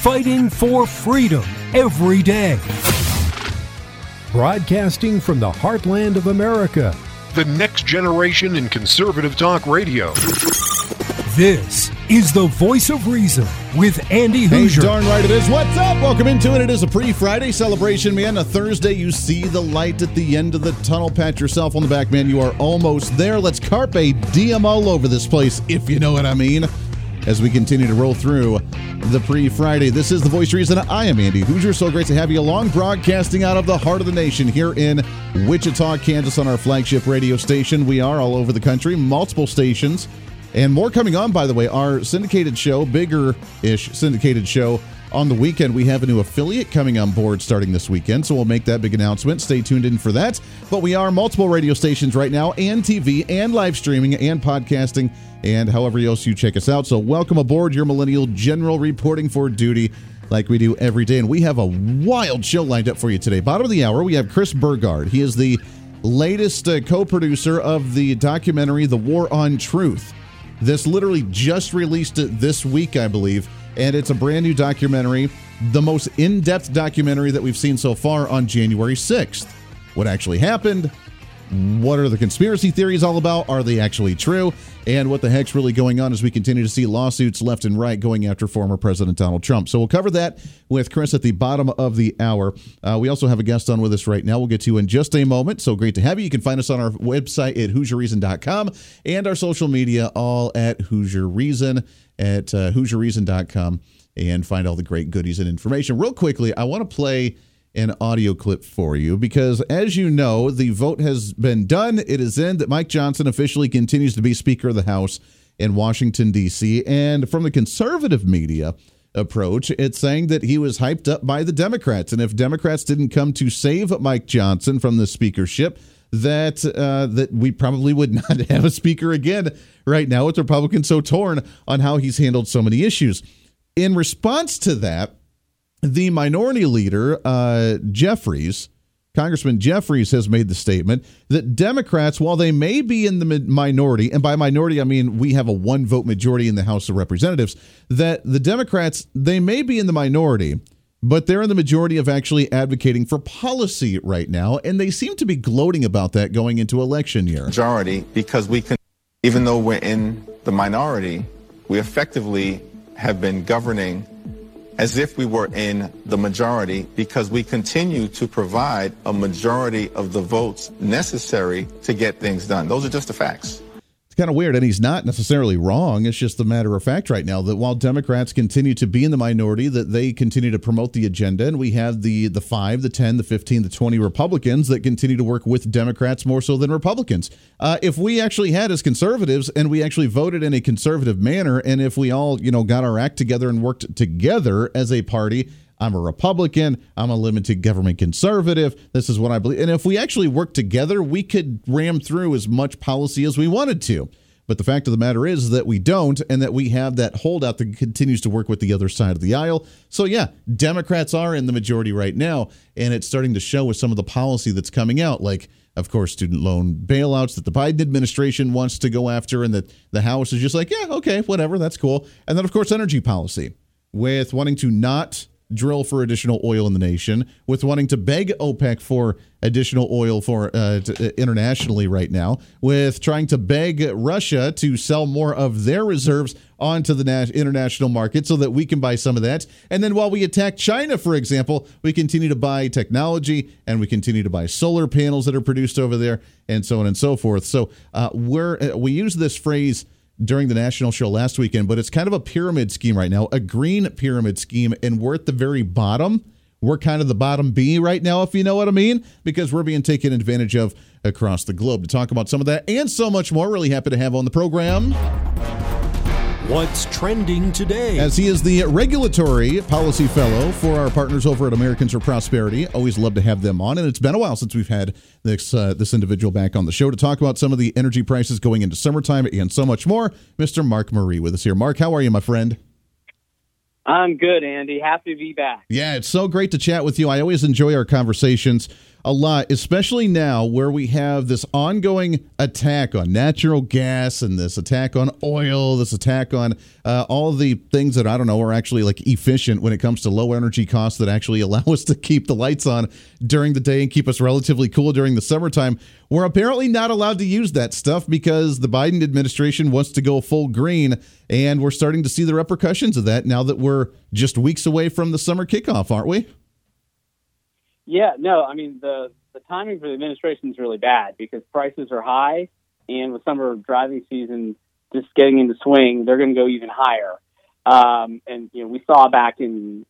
fighting for freedom every day. Broadcasting from the heartland of America. The next generation in conservative talk radio. This is the Voice of Reason with Andy Hoosier. Hey, darn right it is. What's up? Welcome into it. It is a pre-Friday celebration, man. A Thursday, you see the light at the end of the tunnel. Pat yourself on the back, man. You are almost there. Let's carpe diem all over this place, if you know what I mean. As we continue to roll through the pre-Friday. This is the Voice of Reason. I am Andy Hoosier. So great to have you along, broadcasting out of the heart of the nation here in Wichita, Kansas on our flagship radio station. We are all over the country, multiple stations, and more coming on, by the way. Our syndicated show, bigger-ish syndicated show, on the weekend. We have a new affiliate coming on board starting this weekend, so we'll make that big announcement. Stay tuned in for that. But we are multiple radio stations right now, and TV, and live streaming, and podcasting, and however else you check us out. So welcome aboard, your Millennial General reporting for duty like we do every day. And we have a wild show lined up for you today. Bottom of the hour, we have Chris Burgard. He is the latest co-producer of the documentary The War on Truth. This literally just released this week, I believe, and it's a brand new documentary, the most in-depth documentary that we've seen so far on January 6th. What actually happened? What are the conspiracy theories all about? Are they actually true? And what the heck's really going on as we continue to see lawsuits left and right going after former President Donald Trump. So we'll cover that with Chris at the bottom of the hour. We also have a guest on with us right now. We'll get to you in just a moment. So great to have you. You can find us on our website at HoosierReason.com and our social media all at Hoosier Reason at HoosierReason.com, and find all the great goodies and information. Real quickly, I want to play an audio clip for you because, as you know, the vote has been done. It is in that Mike Johnson officially continues to be Speaker of the House in Washington, D.C. And from the conservative media approach, it's saying that he was hyped up by the Democrats. And if Democrats didn't come to save Mike Johnson from the speakership, that we probably would not have a speaker again right now, with Republicans so torn on how he's handled so many issues. In response to that, the minority leader, Congressman Jeffries, has made the statement that Democrats, while they may be in the minority, and by minority I mean we have a one-vote majority in the House of Representatives, that the Democrats, they may be in the minority, but they're in the majority of actually advocating for policy right now, and they seem to be gloating about that going into election year. Majority, because we can, even though we're in the minority, we effectively have been governing as if we were in the majority, because we continue to provide a majority of the votes necessary to get things done. Those are just the facts. It's kind of weird, and he's not necessarily wrong. It's just a matter of fact right now that while Democrats continue to be in the minority, that they continue to promote the agenda, and we have the 5, the 10, the 15, the 20 Republicans that continue to work with Democrats more so than Republicans. If we actually had as conservatives and we actually voted in a conservative manner, and if we all, got our act together and worked together as a party, I'm a Republican, I'm a limited government conservative, this is what I believe. And if we actually worked together, we could ram through as much policy as we wanted to. But the fact of the matter is that we don't, and that we have that holdout that continues to work with the other side of the aisle. So yeah, Democrats are in the majority right now, and it's starting to show with some of the policy that's coming out, like, of course, student loan bailouts that the Biden administration wants to go after, and that the House is just like, yeah, okay, whatever, that's cool. And then, of course, energy policy, with wanting to not drill for additional oil in the nation, with wanting to beg OPEC for additional oil for internationally right now, with trying to beg Russia to sell more of their reserves onto the international market so that we can buy some of that. And then while we attack China, for example, we continue to buy technology, and we continue to buy solar panels that are produced over there, and so on and so forth. So we use this phrase during the national show last weekend, but it's kind of a pyramid scheme right now, a green pyramid scheme, and we're at the very bottom. We're kind of the bottom B right now, if you know what I mean, because we're being taken advantage of across the globe. To talk about some of that and so much more, really happy to have on the program What's trending today? As he is the regulatory policy fellow for our partners over at Americans for Prosperity. Always love to have them on, and it's been a while since we've had this individual back on the show to talk about some of the energy prices going into summertime and so much more. Mr. Mark Marie with us here. Mark, how are you, my friend? I'm good, Andy. Happy to be back. Yeah, it's so great to chat with you. I always enjoy our conversations a lot, especially now where we have this ongoing attack on natural gas and this attack on oil, this attack on all the things that, I don't know, are actually like efficient when it comes to low energy costs that actually allow us to keep the lights on during the day and keep us relatively cool during the summertime. We're apparently not allowed to use that stuff because the Biden administration wants to go full green, and we're starting to see the repercussions of that now that we're just weeks away from the summer kickoff, aren't we? Yeah, no, I mean, the timing for the administration is really bad because prices are high, and with summer driving season just getting into swing, they're going to go even higher. And, we saw back in,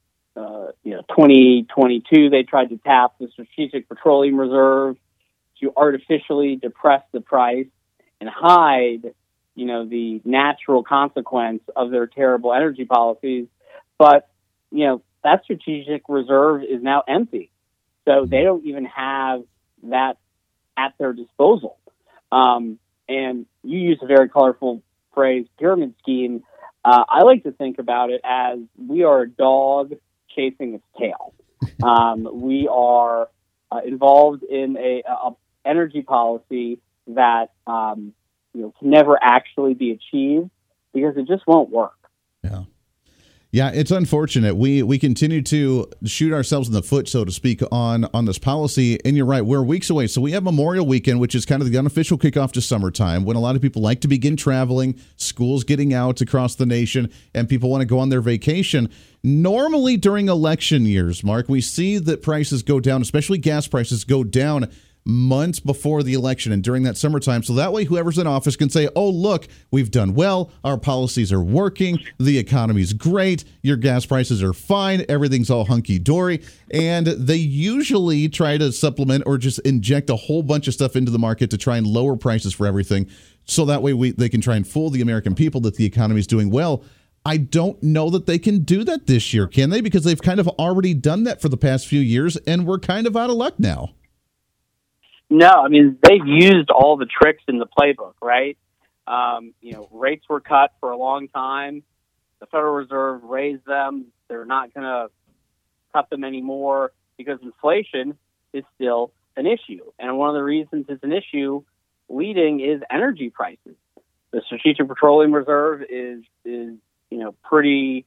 2022, they tried to tap the Strategic Petroleum Reserve to artificially depress the price and hide, the natural consequence of their terrible energy policies. But, that strategic reserve is now empty. So they don't even have that at their disposal. And you use a very colorful phrase, pyramid scheme. I like to think about it as we are a dog chasing its tail. We are involved in a energy policy that can never actually be achieved because it just won't work. Yeah. Yeah, it's unfortunate. We continue to shoot ourselves in the foot, so to speak, on this policy. And you're right, we're weeks away. So we have Memorial Weekend, which is kind of the unofficial kickoff to summertime, when a lot of people like to begin traveling, schools getting out across the nation, and people want to go on their vacation. Normally during election years, Mark, we see that prices go down, especially gas prices go down months before the election and during that summertime. So that way, whoever's in office can say, oh, look, we've done well. Our policies are working. The economy's great. Your gas prices are fine. Everything's all hunky dory. And they usually try to supplement or just inject a whole bunch of stuff into the market to try and lower prices for everything. So that way they can try and fool the American people that the economy is doing well. I don't know that they can do that this year, can they? Because they've kind of already done that for the past few years, and we're kind of out of luck now. No, I mean, they've used all the tricks in the playbook, right? Rates were cut for a long time. The Federal Reserve raised them. They're not going to cut them anymore because inflation is still an issue. And one of the reasons it's an issue leading is energy prices. The Strategic Petroleum Reserve is pretty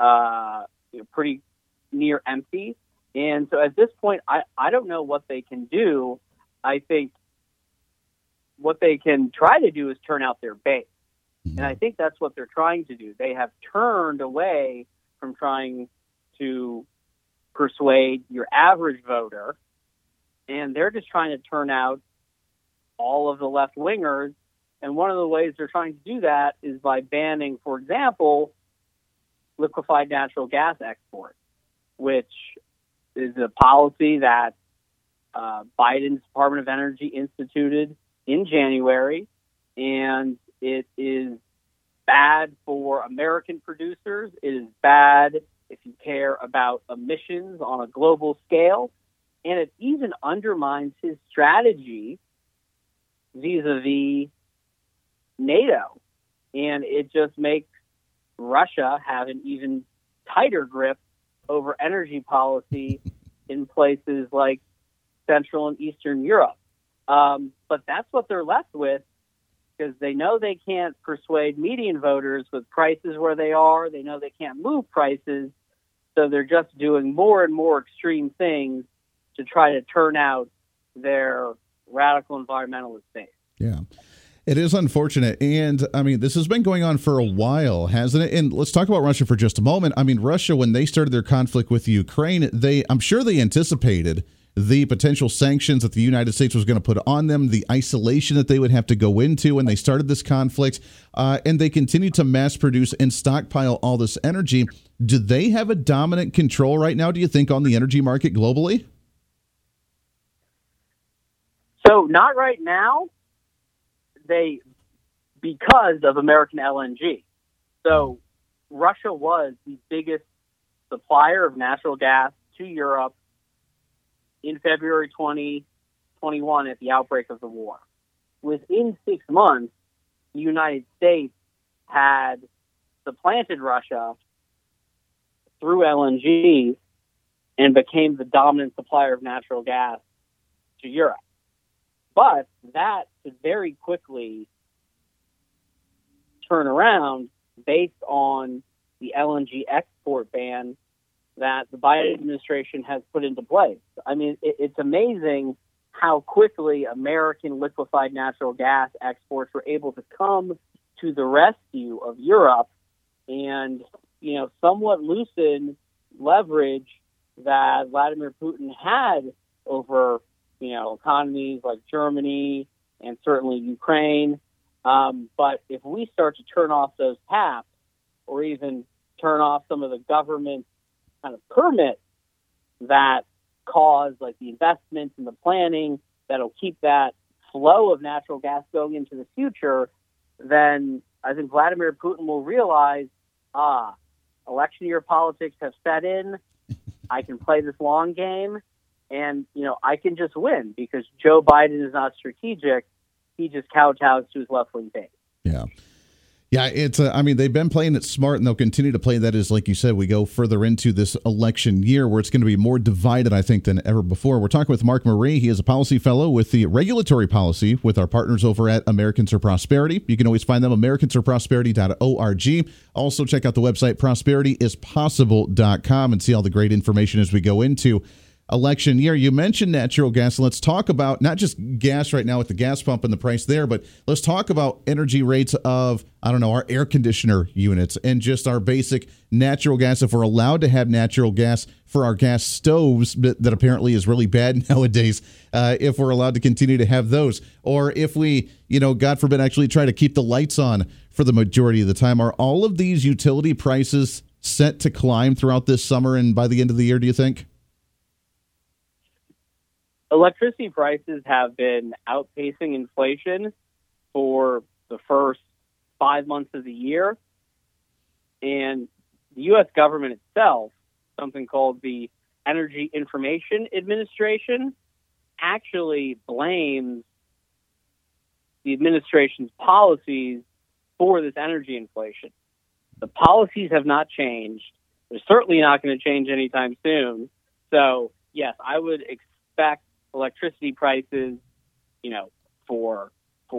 near empty. And so at this point, I don't know what they can do. I think what they can try to do is turn out their base. And I think that's what they're trying to do. They have turned away from trying to persuade your average voter, and they're just trying to turn out all of the left-wingers. And one of the ways they're trying to do that is by banning, for example, liquefied natural gas export, which is a policy that Biden's Department of Energy instituted in January, and it is bad for American producers. It is bad if you care about emissions on a global scale, and it even undermines his strategy vis-a-vis NATO, and it just makes Russia have an even tighter grip over energy policy in places like Central and Eastern Europe. But that's what they're left with because they know they can't persuade median voters with prices where they are. They know they can't move prices. So they're just doing more and more extreme things to try to turn out their radical environmentalist base. Yeah. It is unfortunate. And, I mean, this has been going on for a while, hasn't it? And let's talk about Russia for just a moment. I mean, Russia, when they started their conflict with Ukraine, I'm sure they anticipated the potential sanctions that the United States was going to put on them, the isolation that they would have to go into when they started this conflict, and they continue to mass produce and stockpile all this energy. Do they have a dominant control right now, do you think, on the energy market globally? So not right now, because of American LNG. So Russia was the biggest supplier of natural gas to Europe in February 2021 at the outbreak of the war. Within 6 months, the United States had supplanted Russia through LNG and became the dominant supplier of natural gas to Europe. But that could very quickly turn around based on the LNG export ban that the Biden administration has put into place. I mean, it's amazing how quickly American liquefied natural gas exports were able to come to the rescue of Europe and, somewhat loosen leverage that Vladimir Putin had over, economies like Germany and certainly Ukraine. But if we start to turn off those taps or even turn off some of the government kind of permits that cause like the investments and the planning that'll keep that flow of natural gas going into the future, then I think Vladimir Putin will realize, election year politics have set in. I can play this long game and, I can just win because Joe Biden is not strategic. He just kowtows to his left-wing base. Yeah. Yeah, it's. They've been playing it smart, and they'll continue to play that as, like you said, we go further into this election year where it's going to be more divided, I think, than ever before. We're talking with Mark Marie. He is a policy fellow with the regulatory policy with our partners over at Americans for Prosperity. You can always find them, americansforprosperity.org. Also, check out the website, prosperityispossible.com, and see all the great information as we go into election year. You mentioned natural gas. Let's talk about not just gas right now with the gas pump and the price there, but let's talk about energy rates of, our air conditioner units and just our basic natural gas. If we're allowed to have natural gas for our gas stoves, that apparently is really bad nowadays, if we're allowed to continue to have those, or if we, God forbid, actually try to keep the lights on for the majority of the time, are all of these utility prices set to climb throughout this summer and by the end of the year, do you think? Electricity prices have been outpacing inflation for the first 5 months of the year. And the U.S. government itself, something called the Energy Information Administration, actually blames the administration's policies for this energy inflation. The policies have not changed. They're certainly not going to change anytime soon. So, yes, I would expect electricity prices, for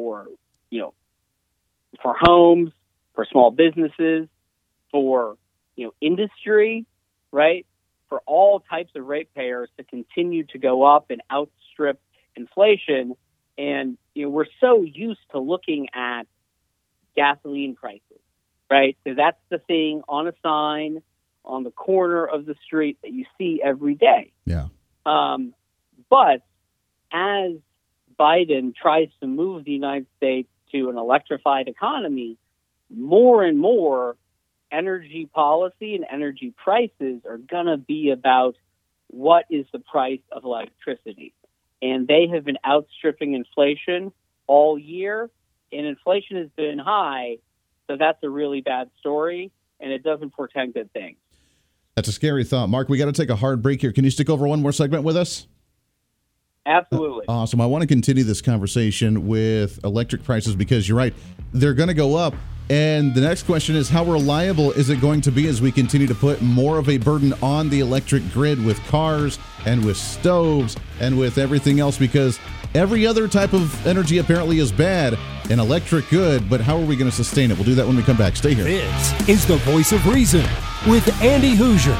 homes, for small businesses, for, industry, right? For all types of ratepayers to continue to go up and outstrip inflation. And, we're so used to looking at gasoline prices, right? Because that's the thing on a sign on the corner of the street that you see every day. Yeah. But as Biden tries to move the United States to an electrified economy, more and more energy policy and energy prices are going to be about what is the price of electricity. And they have been outstripping inflation all year, and inflation has been high, so that's a really bad story, and it doesn't portend good things. That's a scary thought. Mark, we got to take a hard break here. Can you stick over one more segment with us? Absolutely. Awesome. I want to continue this conversation with electric prices because you're right. They're going to go up. And the next question is, how reliable is it going to be as we continue to put more of a burden on the electric grid with cars and with stoves and with everything else? Because every other type of energy apparently is bad and electric good, but how are we going to sustain it? We'll do that when we come back. Stay here. This is the Voice of Reason with Andy Hoosier.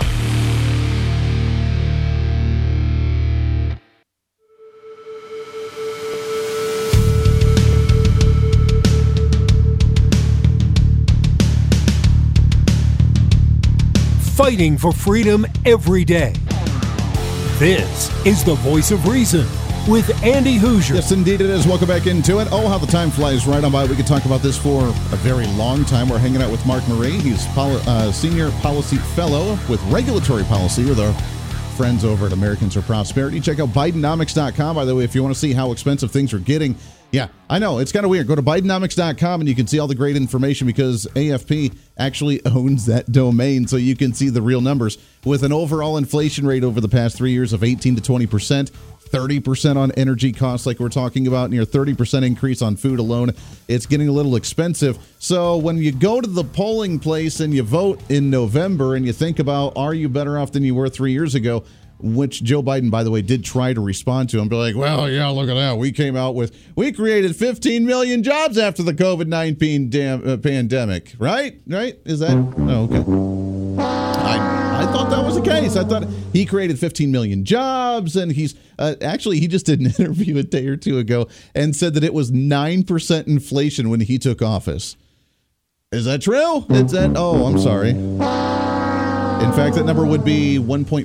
Fighting for freedom every day. This is the Voice of Reason with Andy Hoosier. Yes, indeed it is. Welcome back into it. Oh, how the time flies right on by. We could talk about this for a very long time. We're hanging out with Mark Marie. He's Senior Policy Fellow with Regulatory Policy with our friends over at Americans for Prosperity. Check out Bidenomics.com, by the way, if you want to see how expensive things are getting Yeah, I know. It's kind of weird. Go to Bidenomics.com and you can see all the great information because AFP actually owns that domain, so you can see the real numbers. With an overall inflation rate over the past 3 years of 18 to 20%, 30% on energy costs like we're talking about, near 30% increase on food alone. It's getting a little expensive. So when you go to the polling place and you vote in November and you think about, are you better off than you were 3 years ago, which Joe Biden, by the way, did try to respond to and be like, well, yeah, look at that. We created 15 million jobs after the COVID-19 pandemic, right? Right? Is that? Oh, okay. I thought that was the case. I thought he created 15 million jobs, and he just did an interview a day or two ago and said that it was 9% inflation when he took office. Is that true? Is that? Oh, I'm sorry. In fact, that number would be 1.4%.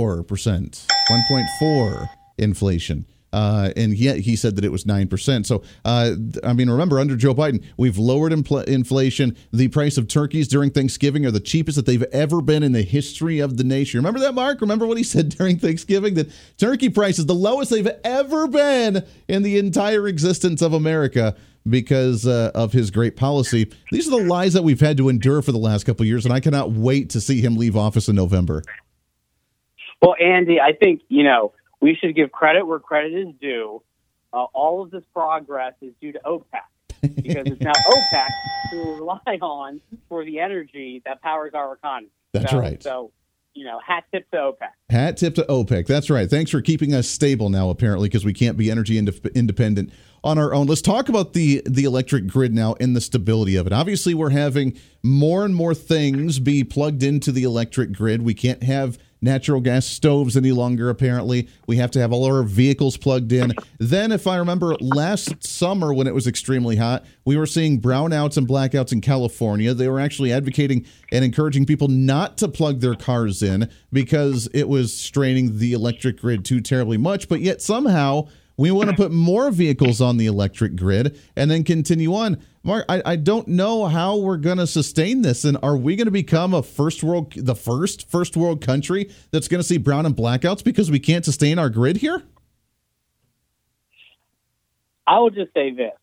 1.4 inflation. And yet he said that it was 9%. So, remember, under Joe Biden, we've lowered inflation. The price of turkeys during Thanksgiving are the cheapest that they've ever been in the history of the nation. Remember that, Mark? Remember what he said during Thanksgiving? That turkey prices, the lowest they've ever been in the entire existence of America because of his great policy. These are the lies that we've had to endure for the last couple of years, and I cannot wait to see him leave office in November. Well, Andy, I think, we should give credit where credit is due. All of this progress is due to OPEC because it's now OPEC who we rely on for the energy that powers our economy. That's right. So, hat tip to OPEC. Hat tip to OPEC. That's right. Thanks for keeping us stable now, apparently, because we can't be energy independent on our own. Let's talk about the electric grid now and the stability of it. Obviously, we're having more and more things be plugged into the electric grid. We can't have natural gas stoves any longer, apparently. We have to have all our vehicles plugged in. Then, if I remember, last summer when it was extremely hot, we were seeing brownouts and blackouts in California. They were actually advocating and encouraging people not to plug their cars in because it was straining the electric grid too terribly much. But yet somehow we want to put more vehicles on the electric grid and then continue on. Mark, I don't know how we're going to sustain this. And are we going to become the first world country that's going to see brown and blackouts because we can't sustain our grid here? I will just say this.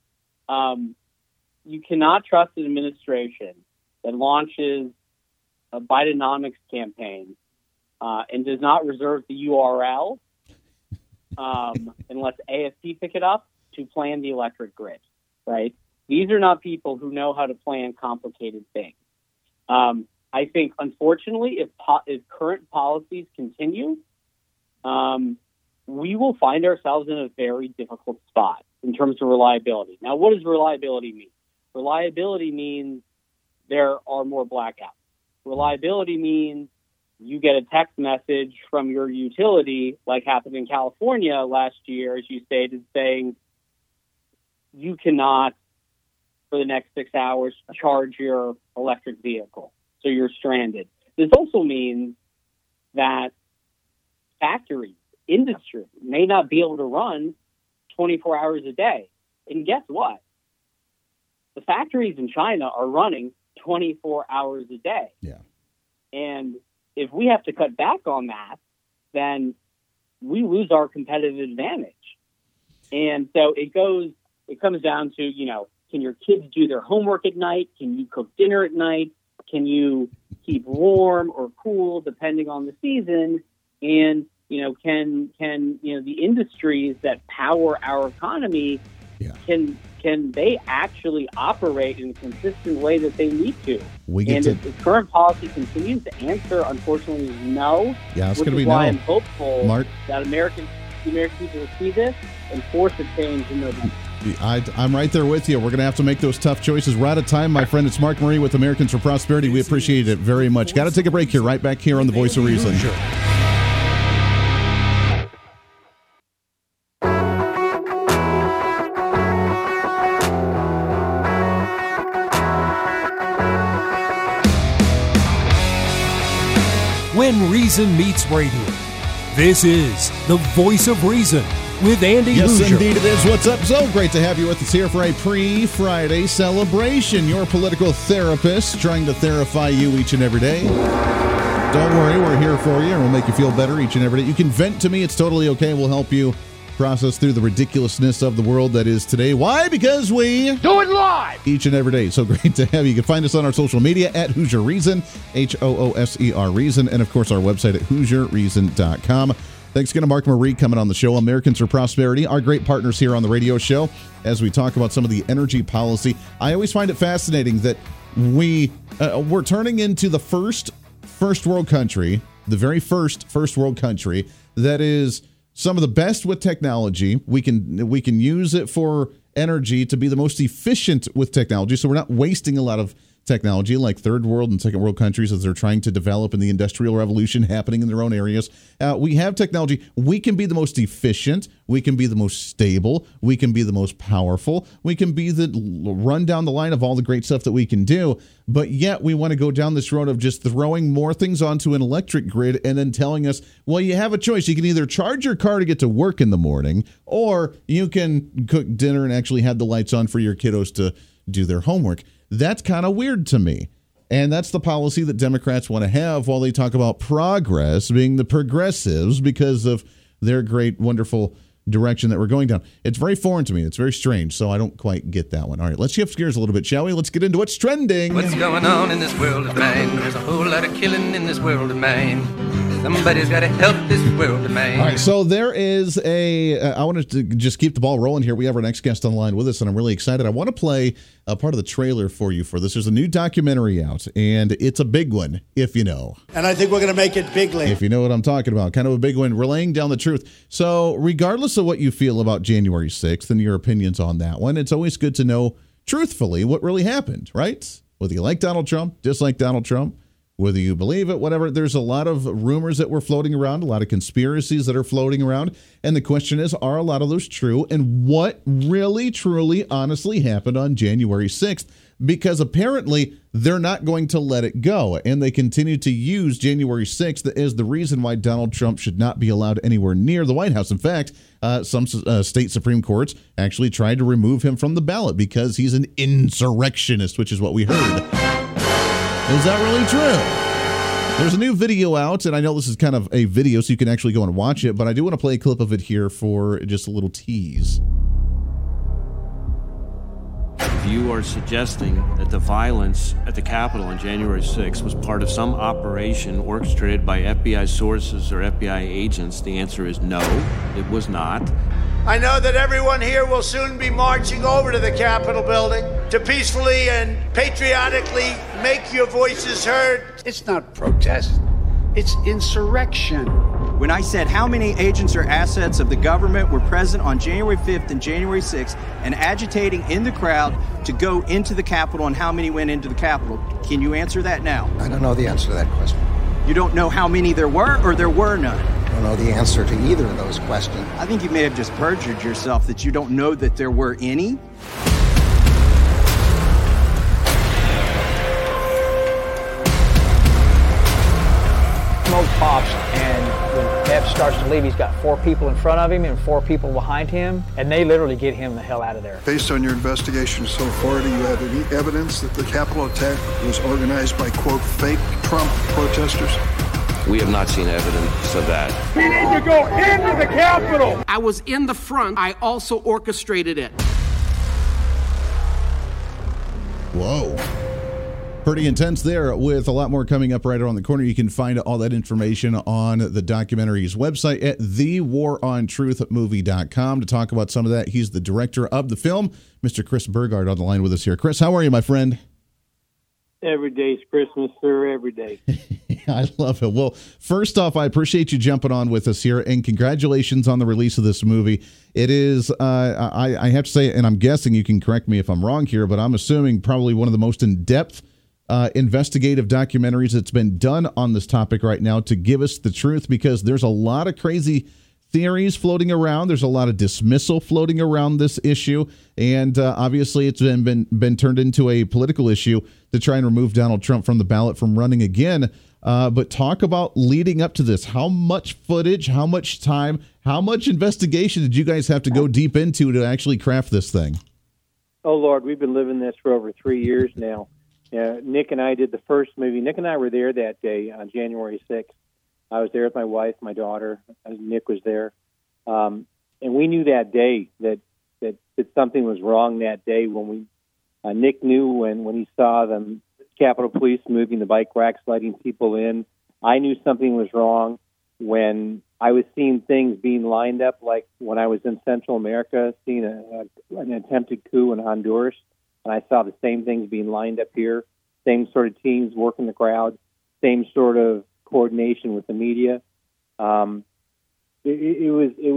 You cannot trust an administration that launches a Bidenomics campaign and does not reserve the URL and lets AFP pick it up to plan the electric grid, right? These are not people who know how to plan complicated things. I think, unfortunately, if current policies continue, we will find ourselves in a very difficult spot in terms of reliability. Now, what does reliability mean? Reliability means there are more blackouts. Reliability means you get a text message from your utility, like happened in California last year, as you stated, saying you cannot, for the next 6 hours, charge your electric vehicle. So you're stranded. This also means that factories, industry may not be able to run 24 hours a day. And guess what? The factories in China are running 24 hours a day. Yeah. And if we have to cut back on that, then we lose our competitive advantage. And so it comes down to, can your kids do their homework at night? Can you cook dinner at night? Can you keep warm or cool depending on the season? And, can the industries that power our economy, can they actually operate in a consistent way that they need to? If the current policy continues, the answer, unfortunately, is no. Yeah, it's going to be no. Which is why I'm hopeful Mark, that the American people will see this and force a change in November. I'm right there with you. We're going to have to make those tough choices. We're out of time, my friend. It's Mark Murray with Americans for Prosperity. We appreciate it very much. Got to take a break here, right back here on The Voice of Reason. When Reason meets radio, this is The Voice of Reason with Andy Yes, Hoosier. Indeed it is. What's up? So great to have you with us here for a pre-Friday celebration. Your political therapist trying to therify you each and every day. Don't worry, we're here for you, and we'll make you feel better each and every day. You can vent to me. It's totally okay. We'll help you process through the ridiculousness of the world that is today. Why? Because we Do it live! each and every day. So great to have you. You can find us on our social media at Hoosier Reason, HOOSER Reason, and of course our website at HoosierReason.com. Thanks again to Mark Marie coming on the show. Americans for Prosperity, our great partners here on the radio show as we talk about some of the energy policy. I always find it fascinating that we're turning into the first world country, the very first world country that is some of the best with technology. We can use it for energy to be the most efficient with technology, so we're not wasting a lot of technology like third world and second world countries as they're trying to develop in the industrial revolution happening in their own areas. We have technology. We can be the most efficient. We can be the most stable. We can be the most powerful. We can be the run down the line of all the great stuff that we can do. But yet we want to go down this road of just throwing more things onto an electric grid and then telling us, well, you have a choice. You can either charge your car to get to work in the morning, or you can cook dinner and actually have the lights on for your kiddos to do their homework. That's kind of weird to me. And that's the policy that Democrats want to have while they talk about progress, being the progressives, because of their great, wonderful direction that we're going down. It's very foreign to me. It's very strange, so I don't quite get that one. All right, let's shift gears a little bit, shall we? Let's get into what's trending. What's going on in this world of mine? There's a whole lot of killing in this world of mine. Somebody's got to help this world of mine. All right, so there is I wanted to just keep the ball rolling here. We have our next guest on the line with us, and I'm really excited. I want to play a part of the trailer for you for this. There's a new documentary out, and it's a big one, if you know. And I think we're going to make it bigly. If you know what I'm talking about. Kind of a big one. We're laying down the truth. So regardless of what you feel about January 6th and your opinions on that one, it's always good to know truthfully what really happened, right? Whether you like Donald Trump, dislike Donald Trump, whether you believe it, whatever. There's a lot of rumors that were floating around, a lot of conspiracies that are floating around. And the question is, are a lot of those true? And what really, truly, honestly happened on January 6th? Because apparently they're not going to let it go. And they continue to use January 6th as the reason why Donald Trump should not be allowed anywhere near the White House. In fact, some state Supreme Courts actually tried to remove him from the ballot because he's an insurrectionist, which is what we heard. Is that really true? There's a new video out, and I know this is kind of a video, so you can actually go and watch it, but I do want to play a clip of it here for just a little tease. If you are suggesting that the violence at the Capitol on January 6th was part of some operation orchestrated by FBI sources or FBI agents, the answer is no, it was not. I know that everyone here will soon be marching over to the Capitol building to peacefully and patriotically make your voices heard. It's not protest, it's insurrection. When I said how many agents or assets of the government were present on January 5th and January 6th and agitating in the crowd to go into the Capitol and how many went into the Capitol, can you answer that now? I don't know the answer to that question. You don't know how many there were or there were none? I don't know the answer to either of those questions. I think you may have just perjured yourself that you don't know that there were any. Smoke pops, and when Pep starts to leave, he's got 4 people in front of him and 4 people behind him, and they literally get him the hell out of there. Based on your investigation so far, do you have any evidence that the Capitol attack was organized by, quote, fake Trump protesters? We have not seen evidence of that. We need to go into the Capitol! I was in the front. I also orchestrated it. Whoa. Pretty intense there, with a lot more coming up right around the corner. You can find all that information on the documentary's website at thewarontruthmovie.com. To talk about some of that, he's the director of the film, Mr. Chris Burgard, on the line with us here. Chris, how are you, my friend? Every day's Christmas, sir, every day. I love it. Well, first off, I appreciate you jumping on with us here, and congratulations on the release of this movie. It is, I have to say, and I'm guessing you can correct me if I'm wrong here, but I'm assuming probably one of the most in-depth investigative documentaries that's been done on this topic right now to give us the truth, because there's a lot of crazy theories floating around. There's a lot of dismissal floating around this issue, and obviously it's been turned into a political issue to try and remove Donald Trump from the ballot from running again. But talk about leading up to this. How much footage, how much time, how much investigation did you guys have to go deep into to actually craft this thing? Oh, Lord, we've been living this for over 3 years now. Nick and I did the first movie. Nick and I were there that day on January 6th. I was there with my wife, my daughter. Nick was there. we knew that day that something was wrong that day when we Nick knew when he saw the Capitol Police moving the bike racks, letting people in. I knew something was wrong when I was seeing things being lined up, like when I was in Central America, seeing an attempted coup in Honduras, and I saw the same things being lined up here, same sort of teams working the crowd, same sort of coordination with the media. It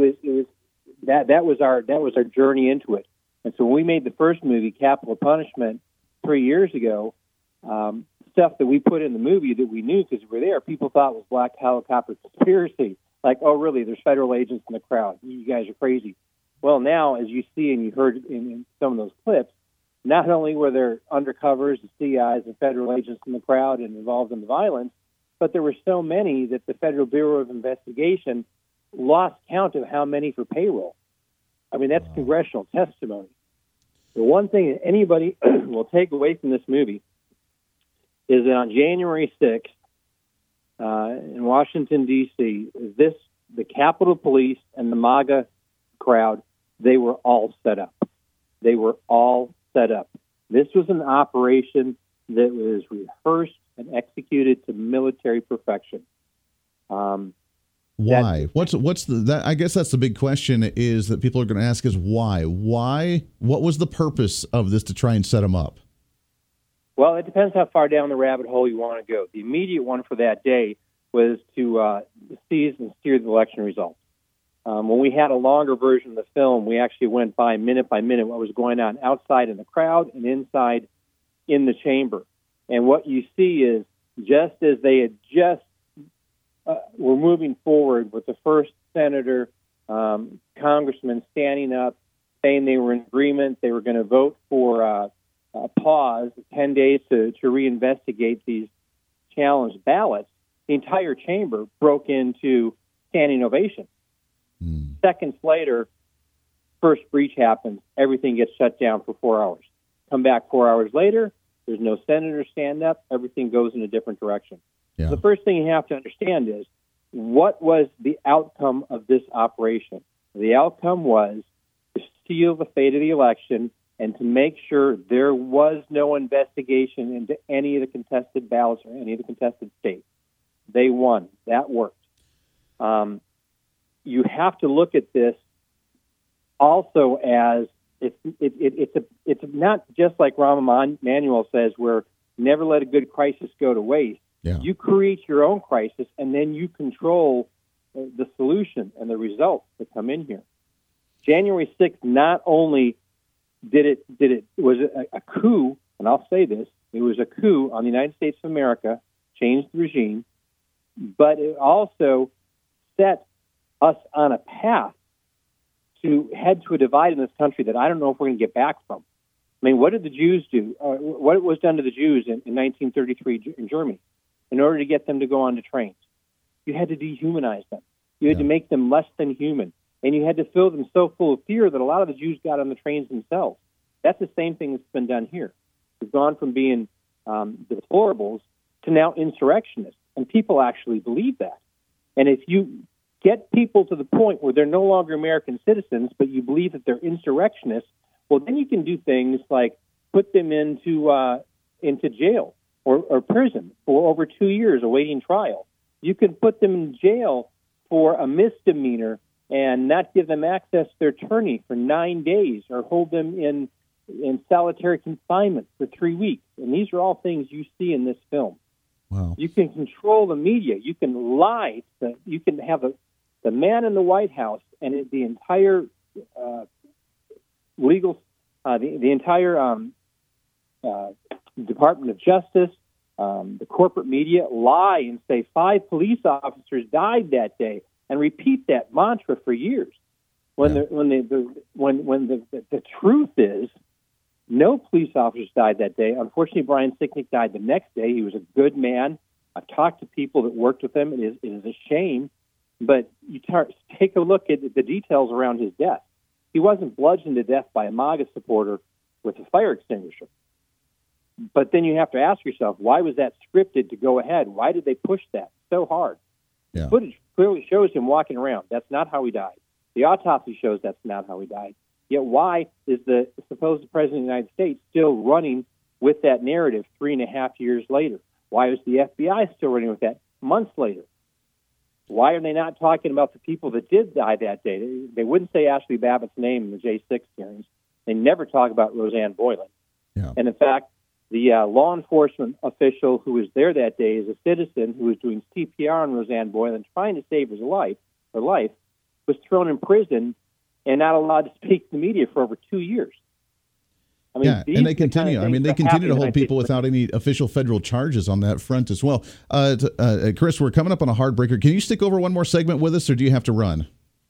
was our journey into it. And so when we made the first movie, Capital Punishment, 3 years ago, stuff that we put in the movie that we knew because we were there, people thought was black helicopter conspiracy. Like, oh, really? There's federal agents in the crowd. You guys are crazy. Well, now, as you see and you heard in some of those clips, not only were there undercovers and CIs and federal agents in the crowd and involved in the violence, but there were so many that the Federal Bureau of Investigation lost count of how many for payroll. I mean, that's congressional testimony. The one thing that anybody will take away from this movie is that on January 6th, in Washington, D.C., the Capitol Police and the MAGA crowd, they were all set up. They were all set up. This was an operation that was rehearsed and executed to military perfection. Why? What's that? I guess that's the big question is that people are going to ask is why? Why? What was the purpose of this to try and set them up? Well, it depends how far down the rabbit hole you want to go. The immediate one for that day was to seize and steer the election results. When we had a longer version of the film, we actually went by minute what was going on outside in the crowd and inside in the chamber. And what you see is just as they had were moving forward with the first senator, congressman standing up, saying they were in agreement, they were going to vote for a pause, 10 days to reinvestigate these challenged ballots, the entire chamber broke into standing ovation. Seconds later, first breach happens. Everything gets shut down for 4 hours. Come back 4 hours later, there's no senator stand up. Everything goes in a different direction. Yeah. The first thing you have to understand is what was the outcome of this operation? The outcome was to seal the fate of the election and to make sure there was no investigation into any of the contested ballots or any of the contested states. They won. That worked. You have to look at this also as it's not just like Rahm Emanuel says, where never let a good crisis go to waste. Yeah. You create your own crisis, and then you control the solution and the results that come in here. January 6th not only was a coup, and I'll say this, it was a coup on the United States of America, changed the regime, but it also set us on a path to head to a divide in this country that I don't know if we're going to get back from. I mean, what did the Jews do? What was done to the Jews in 1933 in Germany in order to get them to go onto trains? You had to dehumanize them. You had to make them less than human. And you had to fill them so full of fear that a lot of the Jews got on the trains themselves. That's the same thing that's been done here. We've gone from being deplorables to now insurrectionists. And people actually believe that. And if you get people to the point where they're no longer American citizens, but you believe that they're insurrectionists, well, then you can do things like put them into jail or prison for over 2 years awaiting trial. You can put them in jail for a misdemeanor and not give them access to their attorney for 9 days or hold them in solitary confinement for 3 weeks. And these are all things you see in this film. Wow. You can control the media. You can lie. You can have the man in the White House and the entire the entire Department of Justice, the corporate media lie and say 5 police officers died that day and repeat that mantra for years. When the truth is, no police officers died that day. Unfortunately, Brian Sicknick died the next day. He was a good man. I've talked to people that worked with him. It is a shame, but you take a look at the details around his death. He wasn't bludgeoned to death by a MAGA supporter with a fire extinguisher. But then you have to ask yourself, why was that scripted to go ahead? Why did they push that so hard? Yeah. Footage clearly shows him walking around. That's not how he died. The autopsy shows that's not how he died. Yet why is the supposed President of the United States still running with that narrative 3.5 years later? Why is the FBI still running with that months later? Why are they not talking about the people that did die that day? They wouldn't say Ashley Babbitt's name in the J6 hearings. They never talk about Roseanne Boylan. Yeah. And in fact, the law enforcement official who was there that day is a citizen who was doing CPR on Roseanne Boylan, trying to save her life, was thrown in prison and not allowed to speak to the media for over 2 years. I mean, yeah, and they continue. They continue to hold people without any official federal charges on that front as well. Chris, we're coming up on a hard breaker. Can you stick over one more segment with us, or do you have to run?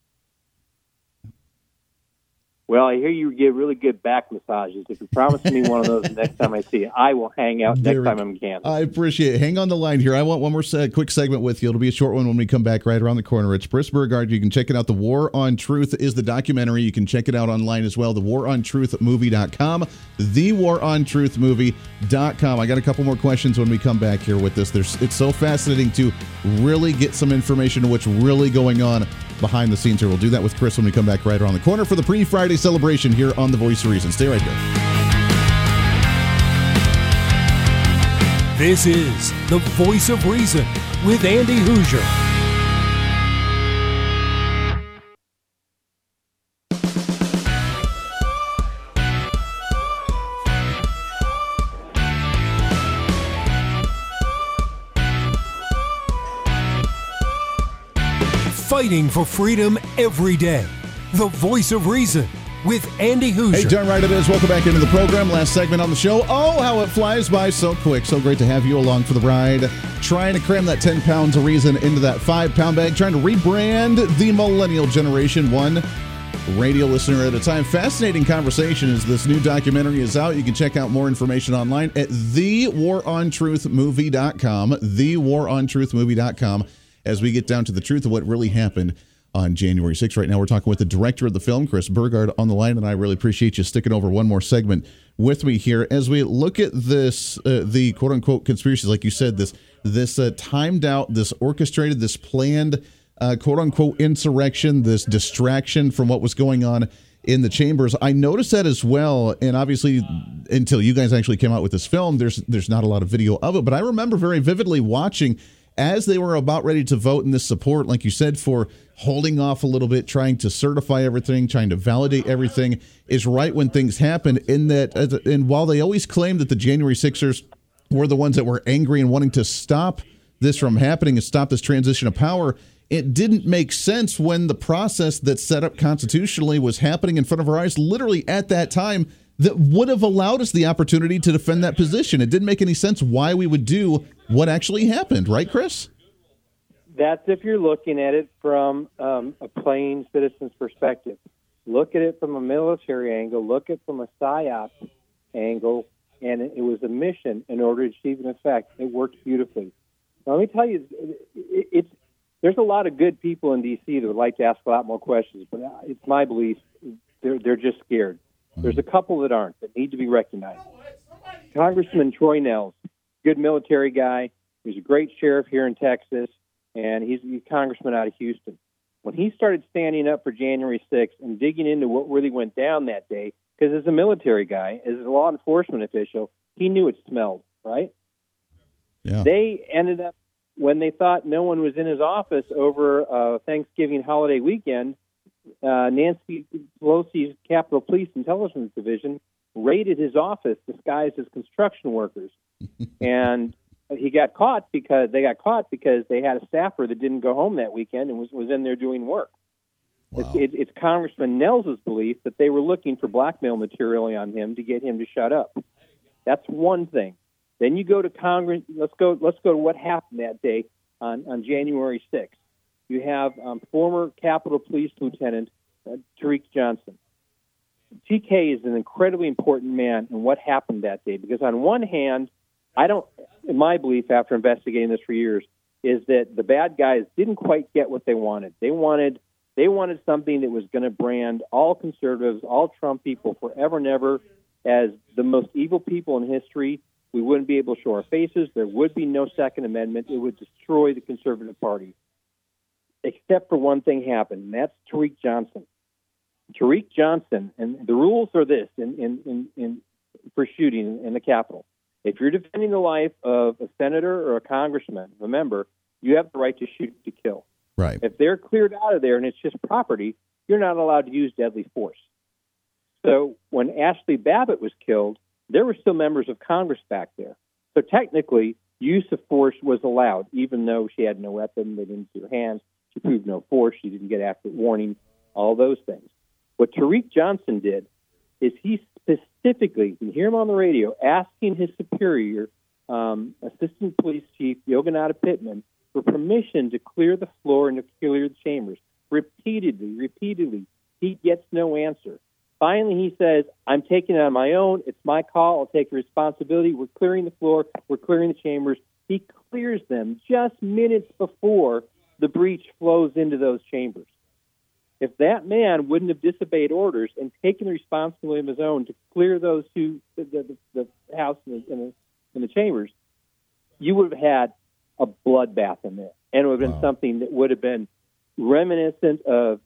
Well, I hear you give really good back massages. If you promise me one of those the next time I see you, I will hang out next time I'm in Kansas. I appreciate it. Hang on the line here. I want one more quick segment with you. It'll be a short one when we come back right around the corner. It's Chris Burgard. You can check it out. The War on Truth is the documentary. You can check it out online as well. TheWarOnTruthMovie.com. TheWarOnTruthMovie.com. I got a couple more questions when we come back here with this. It's so fascinating to really get some information on what's really going on behind the scenes here. We'll do that with Chris when we come back right around the corner for the pre-Friday celebration here on The Voice of Reason. Stay right there. This is The Voice of Reason with Andy Hoosier. Fighting for freedom every day. The Voice of Reason with Andy Hoosier. Hey, darn right it is. Welcome back into the program. Last segment on the show. Oh, how it flies by so quick. So great to have you along for the ride. Trying to cram that 10 pounds of reason into that 5-pound bag. Trying to rebrand the millennial generation, one radio listener at a time. Fascinating conversation as this new documentary is out. You can check out more information online at TheWarOnTruthMovie.com. TheWarOnTruthMovie.com. As we get down to the truth of what really happened on January 6th. Right now, we're talking with the director of the film, Chris Burgard, on the line, and I really appreciate you sticking over one more segment with me here as we look at this, the quote-unquote conspiracies, like you said, this timed out, this orchestrated, this planned quote-unquote insurrection, this distraction from what was going on in the chambers. I noticed that as well, and obviously, until you guys actually came out with this film, there's not a lot of video of it, but I remember very vividly watching as they were about ready to vote in this support, like you said, for holding off a little bit, trying to certify everything, trying to validate everything, is right when things happen. And while they always claim that the January 6ers were the ones that were angry and wanting to stop this from happening and stop this transition of power, it didn't make sense when the process that's set up constitutionally was happening in front of our eyes, literally at that time, that would have allowed us the opportunity to defend that position. It didn't make any sense why we would do what actually happened. Right, Chris? That's if you're looking at it from a plain citizen's perspective. Look at it from a military angle. Look at it from a PSYOP angle. And it was a mission in order to achieve an effect. It worked beautifully. Now, let me tell you, there's a lot of good people in D.C. that would like to ask a lot more questions, but it's my belief they're just scared. There's a couple that aren't, that need to be recognized. Congressman Troy Nehls, good military guy. He's a great sheriff here in Texas, and he's a congressman out of Houston. When he started standing up for January 6th and digging into what really went down that day, because as a military guy, as a law enforcement official, he knew it smelled, right? Yeah. They ended up, when they thought no one was in his office over Thanksgiving holiday weekend, Nancy Pelosi's Capitol Police Intelligence Division raided his office disguised as construction workers. And they got caught because they had a staffer that didn't go home that weekend and was in there doing work. Wow. It's Congressman Nehls' belief that they were looking for blackmail material on him to get him to shut up. That's one thing. Then you go to Congress. Let's go to what happened that day on January 6th. You have former Capitol Police Lieutenant Tariq Johnson. TK is an incredibly important man in what happened that day, because on one hand, in my belief, after investigating this for years, is that the bad guys didn't quite get what they wanted. They wanted something that was going to brand all conservatives, all Trump people forever and ever as the most evil people in history. We wouldn't be able to show our faces. There would be no Second Amendment. It would destroy the Conservative Party. except for one thing happened, and that's Tariq Johnson. Tariq Johnson, and the rules are this for shooting in the Capitol. If you're defending the life of a senator or a congressman, remember, you have the right to shoot to kill. Right. If they're cleared out of there and it's just property, you're not allowed to use deadly force. So when Ashley Babbitt was killed, there were still members of Congress back there. So technically, use of force was allowed, even though she had no weapon, they didn't see her hands, she proved no force, she didn't get accurate warning, all those things. What Tariq Johnson did is he specifically, you can hear him on the radio, asking his superior, Assistant Police Chief Yogananda Pittman, for permission to clear the floor and to clear the chambers. Repeatedly, he gets no answer. Finally, he says, I'm taking it on my own. It's my call. I'll take the responsibility. We're clearing the floor. We're clearing the chambers. He clears them just minutes before the breach flows into those chambers. If that man wouldn't have disobeyed orders and taken the responsibility of his own to clear those two, the house and the chambers, you would have had a bloodbath in there. And it would have been something that would have been reminiscent of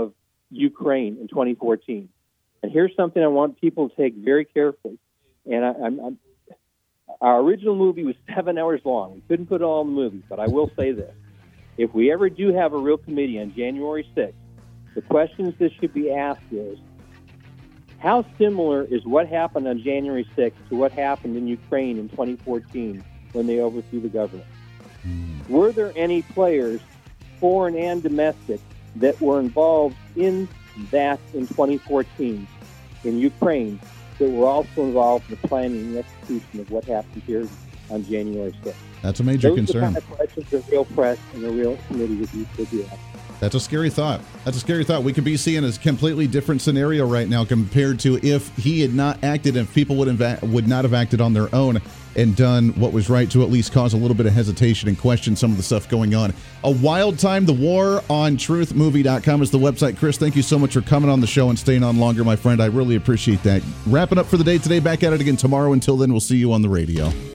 Ukraine in 2014. And here's something I want people to take very carefully. And our original movie was 7 hours long. We couldn't put it all in the movie, but I will say this. If we ever do have a real committee on January 6th, the questions that should be asked is, how similar is what happened on January 6th to what happened in Ukraine in 2014 when they overthrew the government? Were there any players, foreign and domestic, that were involved in that in 2014 in Ukraine that were also involved in the planning and execution of what happened here on January 6th? That's a major concern. Those are the kind of questions the real press and the real committee would be asking. That's a scary thought. We could be seeing a completely different scenario right now compared to if he had not acted, and if people would not have acted on their own and done what was right to at least cause a little bit of hesitation and question some of the stuff going on. A wild time. The War on Truthmovie.com is the website. Chris, thank you so much for coming on the show and staying on longer, my friend. I really appreciate that. Wrapping up for the day today. Back at it again tomorrow. Until then, we'll see you on the radio.